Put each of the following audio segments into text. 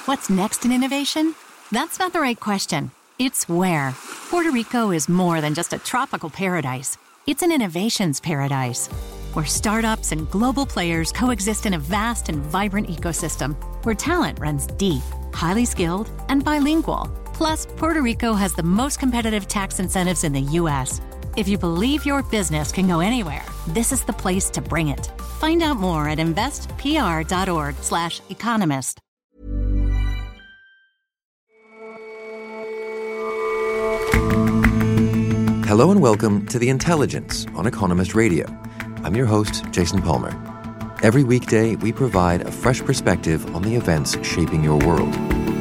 What's next in innovation? That's not the right question. It's where. Puerto Rico is more than just a tropical paradise. It's an innovations paradise, where startups and global players coexist in a vast and vibrant ecosystem, where talent runs deep, highly skilled, and bilingual. Plus, Puerto Rico has the most competitive tax incentives in the U.S. If you believe your business can go anywhere, this is the place to bring it. Find out more at investpr.org/economist. Hello and welcome to The Intelligence on Economist Radio. I'm your host, Jason Palmer. Every weekday, we provide a fresh perspective on the events shaping your world.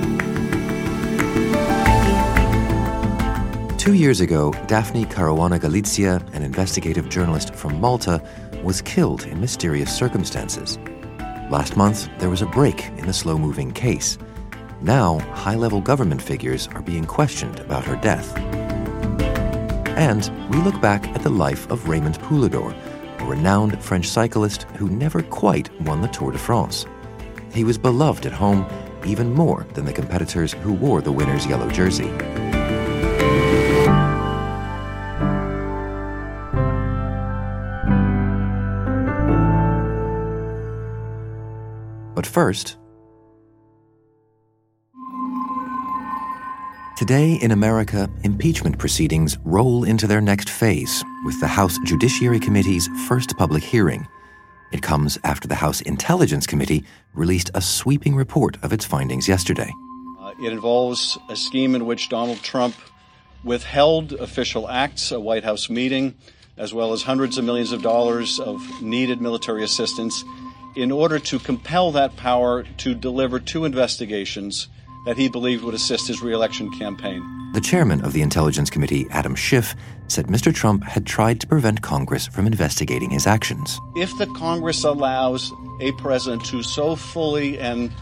2 years ago, Daphne Caruana Galizia, an investigative journalist from Malta, was killed in mysterious circumstances. Last month, there was a break in the slow-moving case. Now, high-level government figures are being questioned about her death. And we look back at the life of Raymond Poulidor, a renowned French cyclist who never quite won the Tour de France. He was beloved at home even more than the competitors who wore the winner's yellow jersey. But first, today in America, impeachment proceedings roll into their next phase with the House Judiciary Committee's first public hearing. It comes after the House Intelligence Committee released a sweeping report of its findings yesterday. It involves a scheme in which Donald Trump withheld official acts, a White House meeting, as well as hundreds of millions of dollars of needed military assistance in order to compel that power to deliver two investigations that he believed would assist his re-election campaign. The chairman of the Intelligence Committee, Adam Schiff, said Mr. Trump had tried to prevent Congress from investigating his actions. If the Congress allows a president to so fully and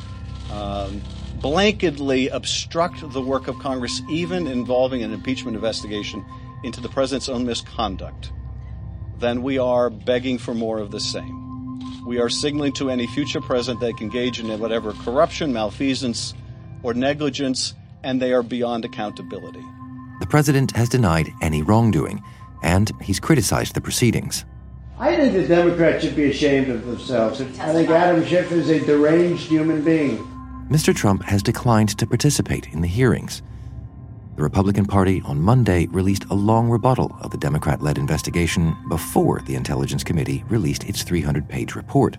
blanketly obstruct the work of Congress, even involving an impeachment investigation into the president's own misconduct, then we are begging for more of the same. We are signaling to any future president they can engage in whatever corruption, malfeasance, or negligence, and they are beyond accountability. The president has denied any wrongdoing, and he's criticized the proceedings. I think the Democrats should be ashamed of themselves. I think Adam Schiff is a deranged human being. Mr. Trump has declined to participate in the hearings. The Republican Party on Monday released a long rebuttal of the Democrat-led investigation before the Intelligence Committee released its 300-page report.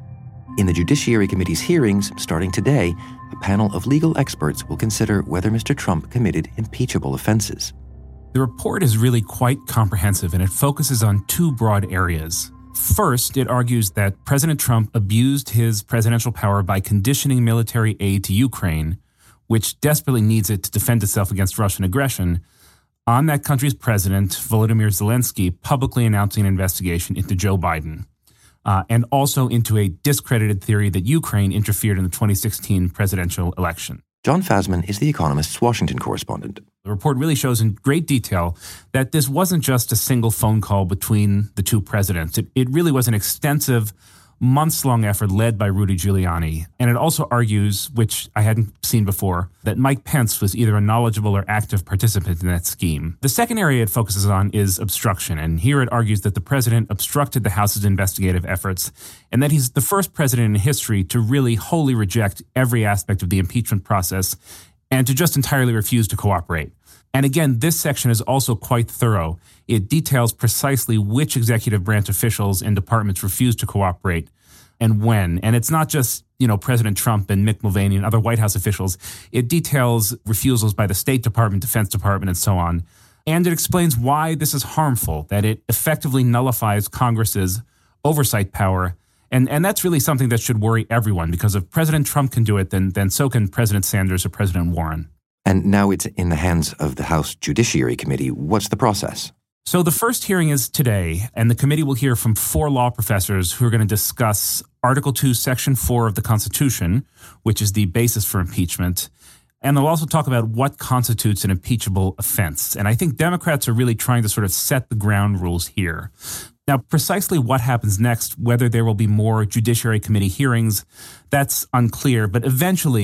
In the Judiciary Committee's hearings, starting today, a panel of legal experts will consider whether Mr. Trump committed impeachable offenses. The report is really quite comprehensive, and it focuses on two broad areas. First, it argues that President Trump abused his presidential power by conditioning military aid to Ukraine, which desperately needs it to defend itself against Russian aggression, on that country's president, Volodymyr Zelensky, publicly announcing an investigation into Joe Biden. And also into a discredited theory that Ukraine interfered in the 2016 presidential election. John Fasman is The Economist's Washington correspondent. The report really shows in great detail that this wasn't just a single phone call between the two presidents. It really was an extensive, months-long effort led by Rudy Giuliani. And it also argues, which I hadn't seen before, that Mike Pence was either a knowledgeable or active participant in that scheme. The second area it focuses on is obstruction. And here it argues that the president obstructed the House's investigative efforts and that he's the first president in history to really wholly reject every aspect of the impeachment process and to just entirely refuse to cooperate. And again, this section is also quite thorough. It details precisely which executive branch officials and departments refused to cooperate and when. And it's not just, President Trump and Mick Mulvaney and other White House officials. It details refusals by the State Department, Defense Department, and so on. And it explains why this is harmful, that it effectively nullifies Congress's oversight power. And that's really something that should worry everyone, because if President Trump can do it, then so can President Sanders or President Warren. And now it's in the hands of the House Judiciary Committee. What's the process? So the first hearing is today, and the committee will hear from 4 law professors who are going to discuss Article 2, Section 4 of the Constitution, which is the basis for impeachment. And they'll also talk about what constitutes an impeachable offense. And I think Democrats are really trying to sort of set the ground rules here. Now, precisely what happens next, whether there will be more Judiciary Committee hearings, that's unclear. But eventually,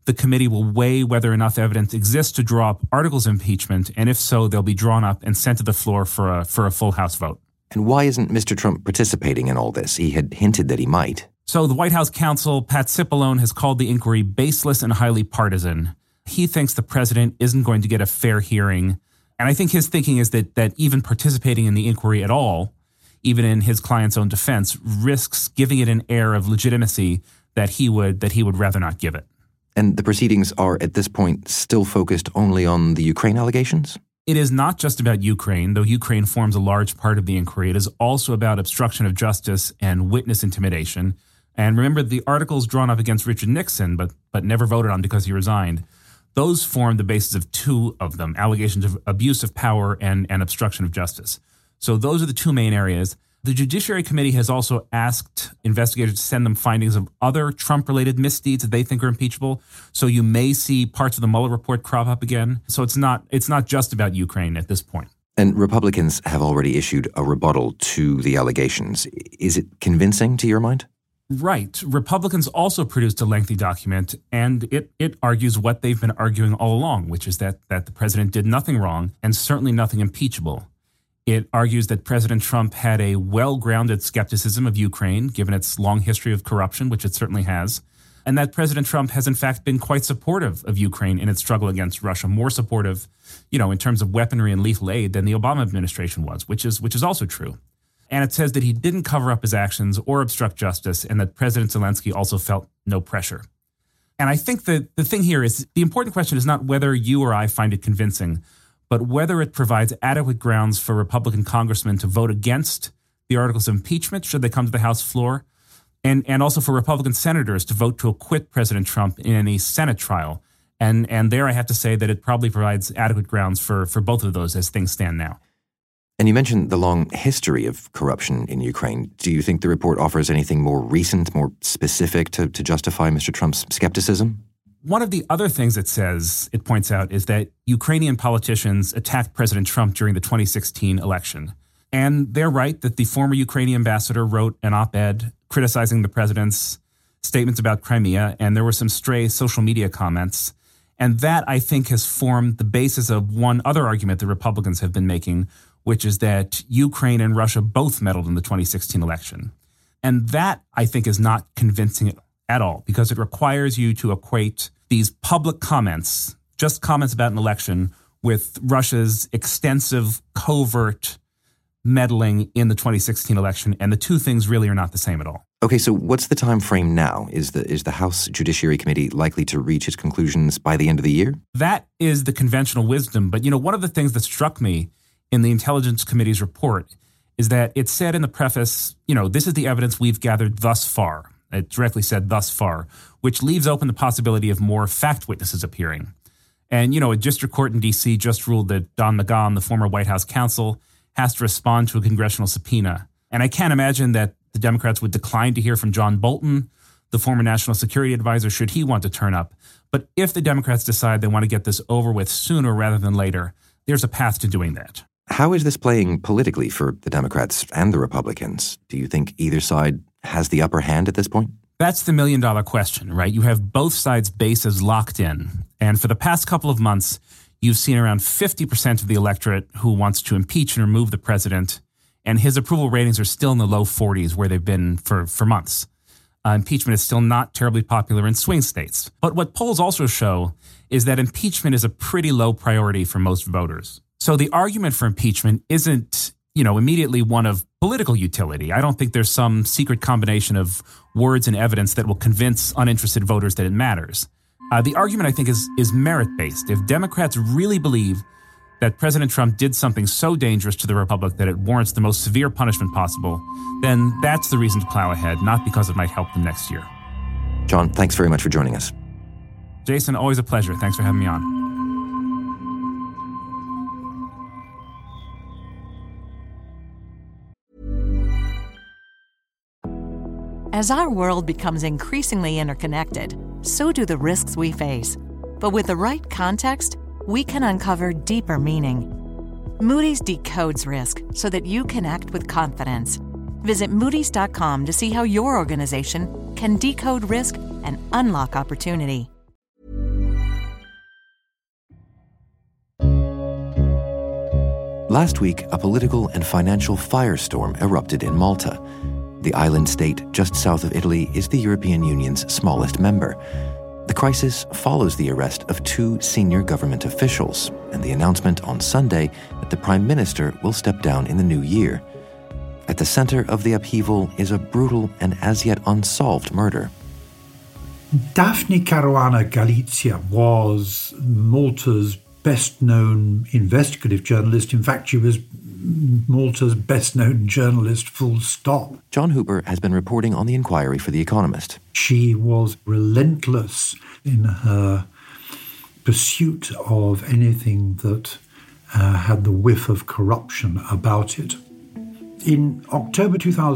The committee will weigh whether enough evidence exists to draw up articles of impeachment, and if so, they'll be drawn up and sent to the floor for a full House vote. And why isn't Mr. Trump participating in all this? He had hinted that he might. So the White House counsel, Pat Cipollone, has called the inquiry baseless and highly partisan. He thinks the president isn't going to get a fair hearing. And I think his thinking is that even participating in the inquiry at all, even in his client's own defense, risks giving it an air of legitimacy that he would rather not give it. And the proceedings are, at this point, still focused only on the Ukraine allegations? It is not just about Ukraine, though Ukraine forms a large part of the inquiry. It is also about obstruction of justice and witness intimidation. And remember, the articles drawn up against Richard Nixon, but never voted on because he resigned, those formed the basis of two of them, allegations of abuse of power and obstruction of justice. So those are the two main areas. The Judiciary Committee has also asked investigators to send them findings of other Trump-related misdeeds that they think are impeachable. So you may see parts of the Mueller report crop up again. So it's not just about Ukraine at this point. And Republicans have already issued a rebuttal to the allegations. Is it convincing to your mind? Right. Republicans also produced a lengthy document, and it argues what they've been arguing all along, which is that the president did nothing wrong and certainly nothing impeachable. It argues that President Trump had a well-grounded skepticism of Ukraine, given its long history of corruption, which it certainly has, and that President Trump has in fact been quite supportive of Ukraine in its struggle against Russia, more supportive, in terms of weaponry and lethal aid than the Obama administration was, which is also true. And it says that he didn't cover up his actions or obstruct justice, and that President Zelensky also felt no pressure. And I think that the thing here is, the important question is not whether you or I find it convincing, but whether it provides adequate grounds for Republican congressmen to vote against the articles of impeachment should they come to the House floor, and also for Republican senators to vote to acquit President Trump in any Senate trial. And there I have to say that it probably provides adequate grounds for both of those as things stand now. And you mentioned the long history of corruption in Ukraine. Do you think the report offers anything more recent, more specific to justify Mr. Trump's skepticism? One of the other things it points out, is that Ukrainian politicians attacked President Trump during the 2016 election. And they're right that the former Ukrainian ambassador wrote an op-ed criticizing the president's statements about Crimea, and there were some stray social media comments. And that, I think, has formed the basis of one other argument the Republicans have been making, which is that Ukraine and Russia both meddled in the 2016 election. And that, I think, is not convincing at all, because it requires you to equate these public comments, just comments about an election, with Russia's extensive, covert meddling in the 2016 election, and the two things really are not the same at all. Okay, so what's the time frame now? Is the House Judiciary Committee likely to reach its conclusions by the end of the year? That is the conventional wisdom. But, one of the things that struck me in the Intelligence Committee's report is that it said in the preface, this is the evidence we've gathered thus far. It directly said thus far, which leaves open the possibility of more fact witnesses appearing. And, a district court in D.C. just ruled that Don McGahn, the former White House counsel, has to respond to a congressional subpoena. And I can't imagine that the Democrats would decline to hear from John Bolton, the former national security advisor, should he want to turn up. But if the Democrats decide they want to get this over with sooner rather than later, there's a path to doing that. How is this playing politically for the Democrats and the Republicans? Do you think either side has the upper hand at this point? That's the million-dollar question, right? You have both sides' bases locked in. And for the past couple of months, you've seen around 50% of the electorate who wants to impeach and remove the president. And his approval ratings are still in the low 40s, where they've been for months. Impeachment is still not terribly popular in swing states. But what polls also show is that impeachment is a pretty low priority for most voters. So the argument for impeachment isn't, immediately one of political utility. I don't think there's some secret combination of words and evidence that will convince uninterested voters that it matters. The argument, I think, is merit-based. If Democrats really believe that President Trump did something so dangerous to the republic that it warrants the most severe punishment possible, then that's the reason to plow ahead, not because it might help them next year. John, thanks very much for joining us. Jason, always a pleasure. Thanks for having me on. As our world becomes increasingly interconnected, so do the risks we face. But with the right context, we can uncover deeper meaning. Moody's decodes risk so that you can act with confidence. Visit Moody's.com to see how your organization can decode risk and unlock opportunity. Last week, a political and financial firestorm erupted in Malta. The island state just south of Italy is the European Union's smallest member. The crisis follows the arrest of 2 senior government officials and the announcement on Sunday that the Prime Minister will step down in the new year. At the center of the upheaval is a brutal and as yet unsolved murder. Daphne Caruana Galizia was Malta's best-known investigative journalist. In fact, she was Malta's best-known journalist, full stop. John Hooper has been reporting on the inquiry for The Economist. She was relentless in her pursuit of anything that had the whiff of corruption about it. In October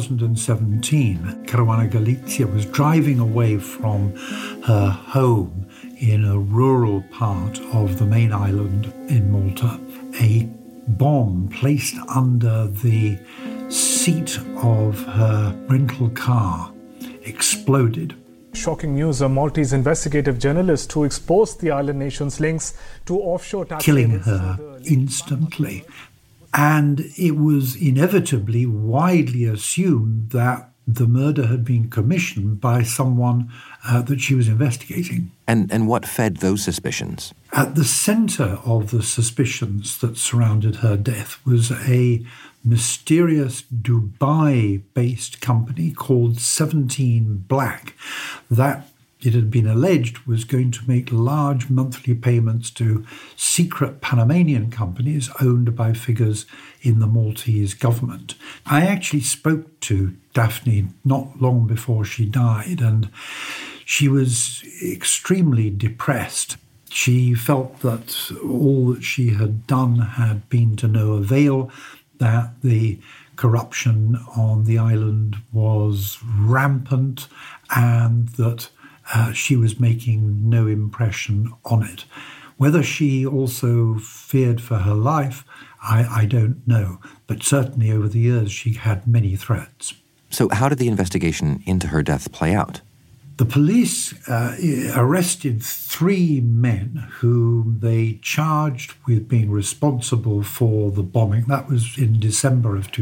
2017, Caruana Galizia was driving away from her home in a rural part of the main island in Malta. A bomb placed under the seat of her rental car exploded. Shocking news, a Maltese investigative journalist who exposed the island nation's links to offshore tax killing her instantly. And it was inevitably widely assumed that the murder had been commissioned by someone that she was investigating. And what fed those suspicions? At the centre of the suspicions that surrounded her death was a mysterious Dubai-based company called 17 Black that, it had been alleged, was going to make large monthly payments to secret Panamanian companies owned by figures in the Maltese government. I actually spoke to Daphne not long before she died, and she was extremely depressed. She felt that all that she had done had been to no avail, that the corruption on the island was rampant, and that she was making no impression on it. Whether she also feared for her life, I don't know. But certainly over the years, she had many threats. So how did the investigation into her death play out? The police arrested 3 men whom they charged with being responsible for the bombing. That was in December of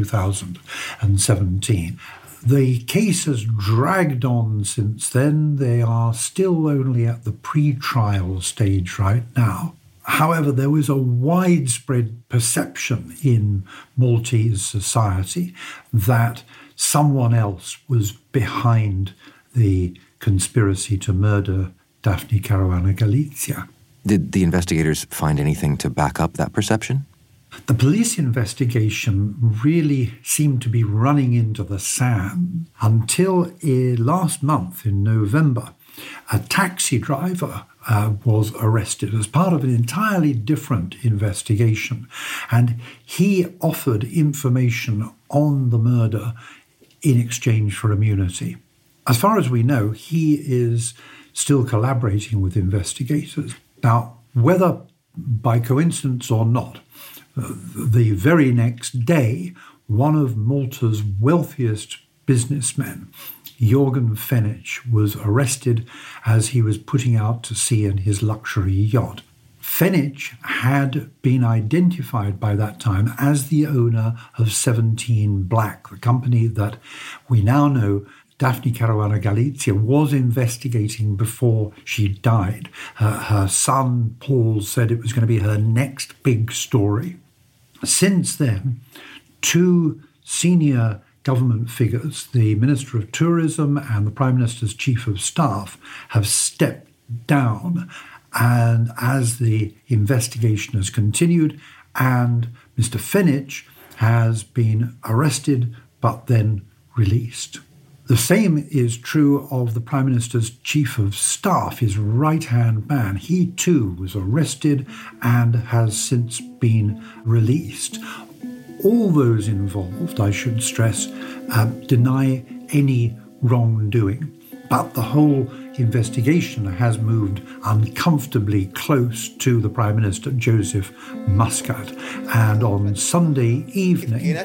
2017. The case has dragged on since then. They are still only at the pre-trial stage right now. However, there was a widespread perception in Maltese society that someone else was behind the conspiracy to murder Daphne Caruana Galizia. Did the investigators find anything to back up that perception? The police investigation really seemed to be running into the sand until last month in November. A taxi driver was arrested as part of an entirely different investigation, and he offered information on the murder in exchange for immunity. As far as we know, he is still collaborating with investigators. Now, whether by coincidence or not, the very next day, one of Malta's wealthiest businessmen, Jorgen Fenech, was arrested as he was putting out to sea in his luxury yacht. Fenech had been identified by that time as the owner of 17 Black, the company that we now know Daphne Caruana Galizia was investigating before she died. Her son, Paul, said it was going to be her next big story. Since then, 2 senior government figures, the Minister of Tourism and the Prime Minister's Chief of Staff, have stepped down, and as the investigation has continued, and Mr. Fenech has been arrested but then released. The same is true of the Prime Minister's Chief of Staff, his right-hand man. He too was arrested and has since been released. All those involved, I should stress, deny any wrongdoing. But the whole investigation has moved uncomfortably close to the Prime Minister, Joseph Muscat. And on Sunday evening,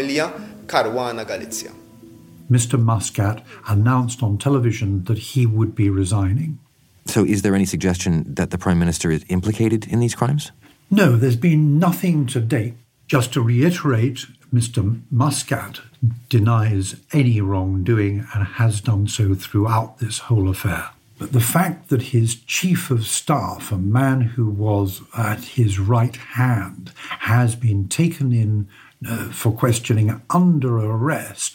Mr. Muscat announced on television that he would be resigning. So is there any suggestion that the Prime Minister is implicated in these crimes? No, there's been nothing to date. Just to reiterate, Mr. Muscat denies any wrongdoing and has done so throughout this whole affair. But the fact that his chief of staff, a man who was at his right hand, has been taken in for questioning under arrest,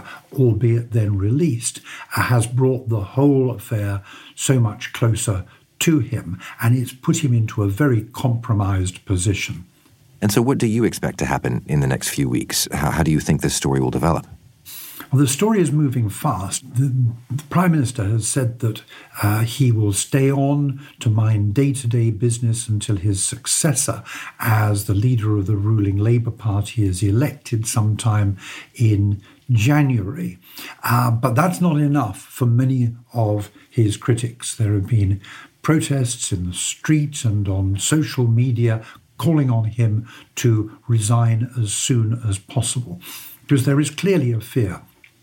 albeit then released, has brought the whole affair so much closer to him, and it's put him into a very compromised position. And so what do you expect to happen in the next few weeks? How do you think this story will develop? Well, the story is moving fast. The Prime Minister has said that he will stay on to mind day-to-day business until his successor as the leader of the ruling Labour Party is elected sometime in January. But that's not enough for many of his critics. There have been protests in the street and on social media calling on him to resign as soon as possible, because there is clearly a fear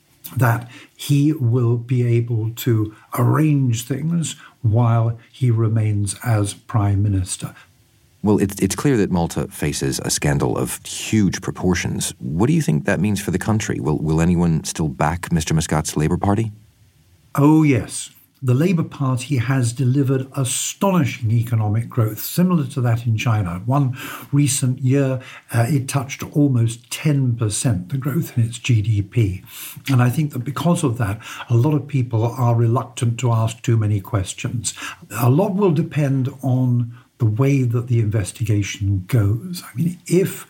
that he will be able to arrange things while he remains as Prime Minister. Well, it's clear that Malta faces a scandal of huge proportions. What do you think that means for the country? Will anyone still back Mr. Muscat's Labour Party? Oh, yes. The Labour Party has delivered astonishing economic growth, similar to that in China. One recent year, it touched almost 10%, the growth in its GDP. And I think that because of that, a lot of people are reluctant to ask too many questions. A lot will depend on the way that the investigation goes. I mean, if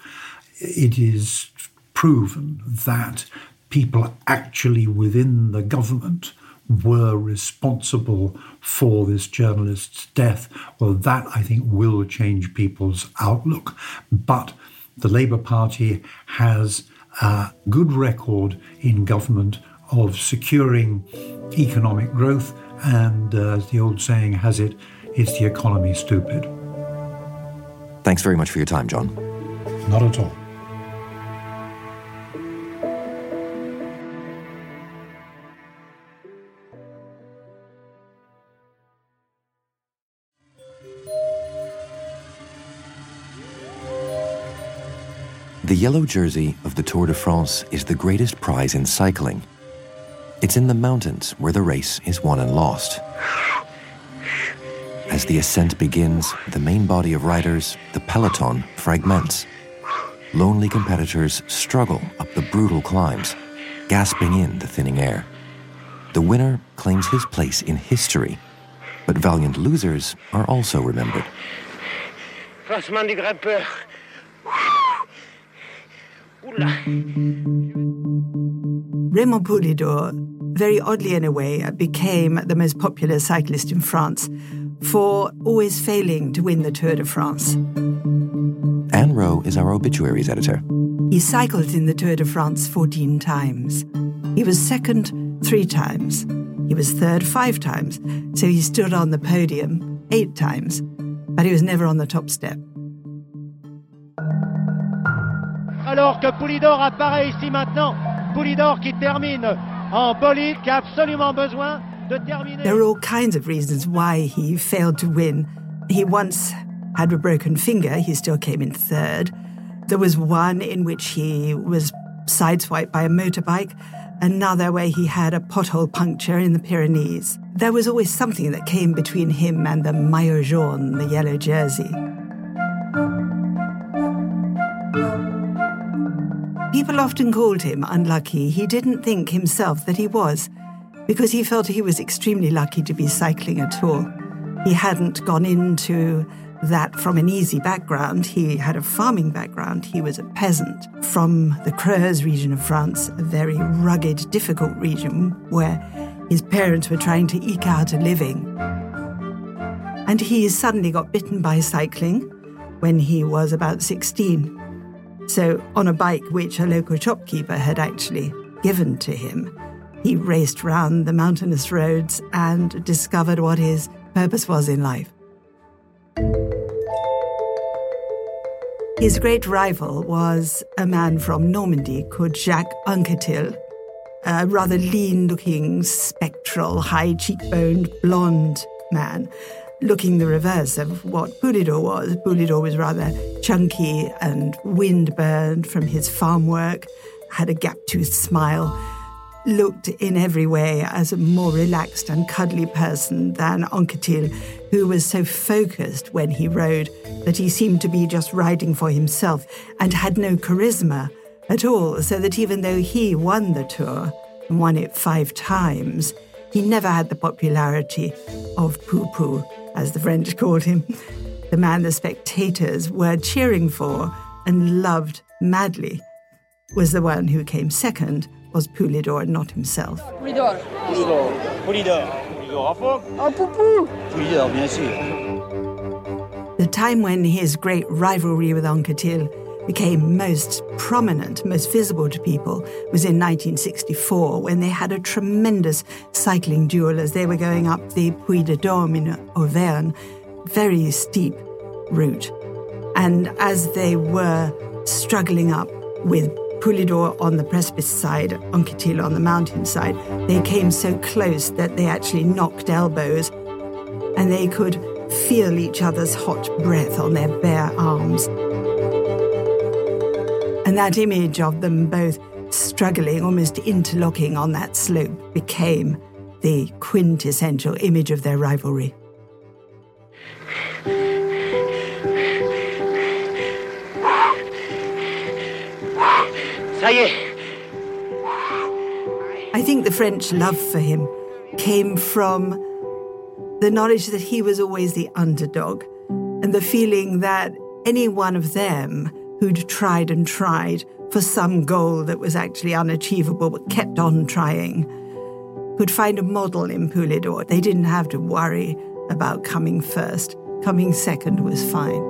it is proven that people actually within the government were responsible for this journalist's death, well, that, I think, will change people's outlook. But the Labour Party has a good record in government of securing economic growth, and as the old saying has it, it's the economy, stupid. Thanks very much for your time, John. Not at all. The yellow jersey of the Tour de France is the greatest prize in cycling. It's in the mountains where the race is won and lost. As the ascent begins, the main body of riders, the peloton, fragments. Lonely competitors struggle up the brutal climbs, gasping in the thinning air. The winner claims his place in history, but valiant losers are also remembered. Raymond Poulidor, very oddly in a way, became the most popular cyclist in France for always failing to win the Tour de France. Anne Rowe is our obituaries editor. He cycled in the Tour de France 14 times. He was second 3 times. He was third 5 times. So he stood on the podium 8 times, but he was never on the top step. Alors que Poulidor apparaît ici maintenant, Poulidor qui termine en bolide, qui a absolument besoin de terminer. There are all kinds of reasons why he failed to win. He once had a broken finger, he still came in third. There was one in which he was sideswiped by a motorbike, another where he had a pothole puncture in the Pyrenees. There was always something that came between him and the maillot jaune, the yellow jersey. People often called him unlucky. He didn't think himself that he was, because he felt he was extremely lucky to be cycling at all. He hadn't gone into that from an easy background. He had a farming background. He was a peasant from the Creuse region of France, a very rugged, difficult region where his parents were trying to eke out a living. And he suddenly got bitten by cycling when he was about 16. So on a bike which a local shopkeeper had actually given to him, he raced round the mountainous roads and discovered what his purpose was in life. His great rival was a man from Normandy called Jacques Anquetil, a rather lean-looking, spectral, high-cheekboned, blonde man. looking the reverse of what Pulidor was. Pulidor was rather chunky and wind-burned from his farm work, had a gap-toothed smile, looked in every way as a more relaxed and cuddly person than Anquetil, who was so focused when he rode that he seemed to be just riding for himself and had no charisma at all, so that even though he won the Tour and won it 5 times, he never had the popularity of Poupou, as the French called him, the man the spectators were cheering for and loved madly. Was the one who came second was Pulidor, not himself. Pulidor, bien sûr. The time when his great rivalry with Anquetil became most prominent, most visible to people, was in 1964, when they had a tremendous cycling duel as they were going up the Puy de Dôme in Auvergne, very steep route. And as they were struggling up with Pulidor on the precipice side, Anquetil on the mountain side, they came so close that they actually knocked elbows, and they could feel each other's hot breath on their bare arms. And that image of them both struggling, almost interlocking on that slope, became the quintessential image of their rivalry. I think the French love for him came from the knowledge that he was always the underdog, and the feeling that any one of them who'd tried and tried for some goal that was actually unachievable but kept on trying could find a model in Pulidor. They didn't have to worry about coming first. Coming second was fine.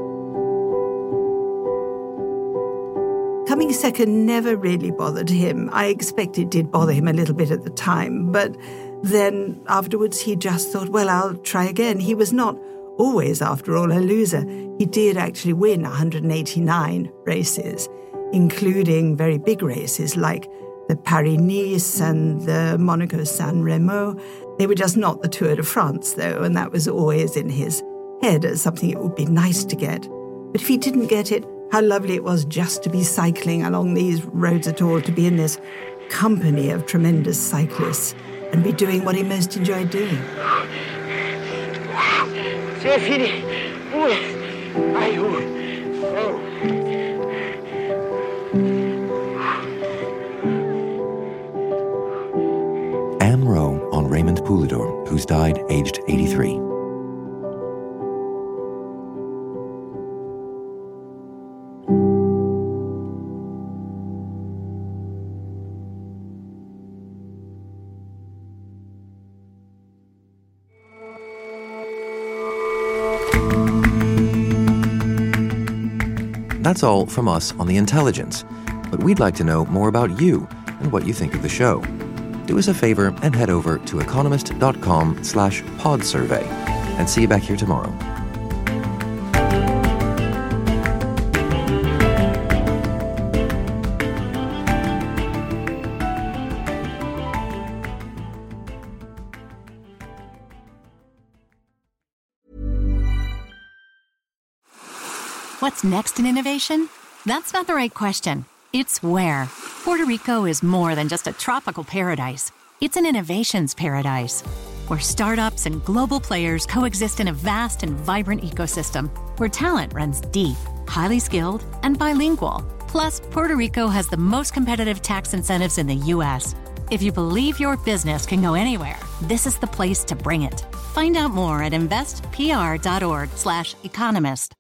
Coming second never really bothered him. I expect it did bother him a little bit at the time, but then afterwards he just thought, well, I'll try again. He was not always, after all, a loser. He did actually win 189 races, including very big races like the Paris-Nice and the Monaco-San Remo. They were just not the Tour de France, though, and that was always in his head as something it would be nice to get. But if he didn't get it, how lovely it was just to be cycling along these roads at all, to be in this company of tremendous cyclists and be doing what he most enjoyed doing. C'est fini. Anne Rowe on Raymond Poulidor, who's died aged 83. That's all from us on The Intelligence, but we'd like to know more about you and what you think of the show. Do us a favor and head over to economist.com/pod survey, and see you back here tomorrow. What's next in innovation? That's not the right question. It's where. Puerto Rico is more than just a tropical paradise. It's an innovations paradise, where startups and global players coexist in a vast and vibrant ecosystem, where talent runs deep, highly skilled, and bilingual. Plus, Puerto Rico has the most competitive tax incentives in the U.S. If you believe your business can go anywhere, this is the place to bring it. Find out more at investpr.org/economist.